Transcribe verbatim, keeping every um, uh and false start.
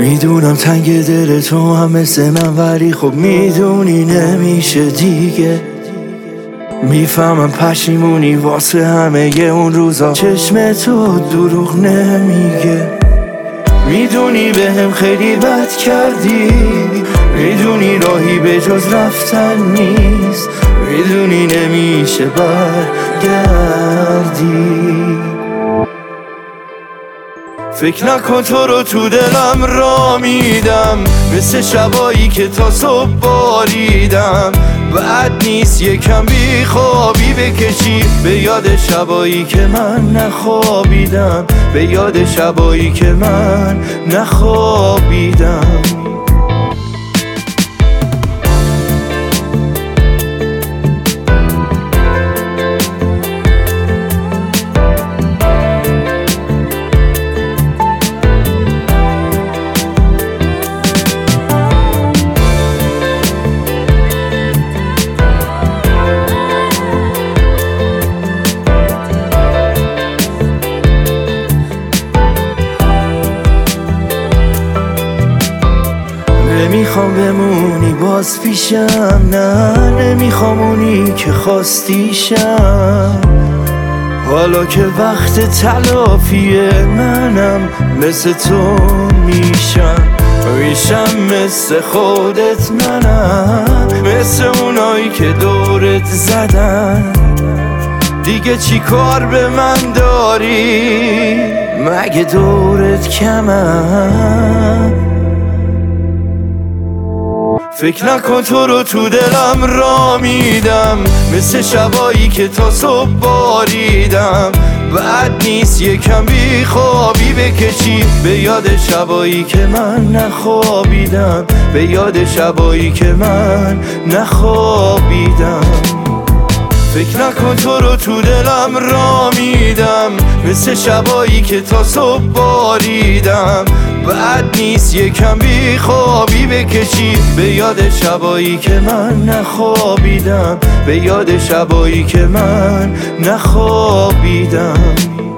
میدونم تنگ دل تو هم مثل من، ولی خب میدونی نمیشه دیگه. میفهمم پشیمونی واسه همه ی اون روزا، چشم تو دروغ نمیگه. میدونی به هم خیلی بد کردی، میدونی راهی به جز رفتن نیست، میدونی نمیشه برگردی. فکر نکن تو رو تو دلم را میدم، مثل شبایی که تا صبح باریدم. بعد نیست یکم بی خوابی بکشی به یاد شبایی که من نخوابیدم، به یاد شبایی که من نخوابیدم. نمیخوام بمونی باز پیشم، نه نمیخوام اونی که خواستیشم. حالا که وقت تلافیه منم مثل تو میشم، میشم مثل خودت منم، مثل اونایی که دورت زدن. دیگه چی کار به من داری؟ مگه دورت کمم؟ فکر نکن تو رو تو دلم را میدم، مثل شبایی که تا صبح باریدم. بعد نیست یکم بی خوابی بکشی به یاد شبایی که من نخوابیدم، به یاد شبایی که من نخوابیدم. فکر نکن تو رو تو دلم را میدم، مثل شبایی که تا صبح باریدم. بعد نیست یکم بی خوابی بکشی به یاد شبایی که من نخوابیدم، به یاد شبایی که من نخوابیدم.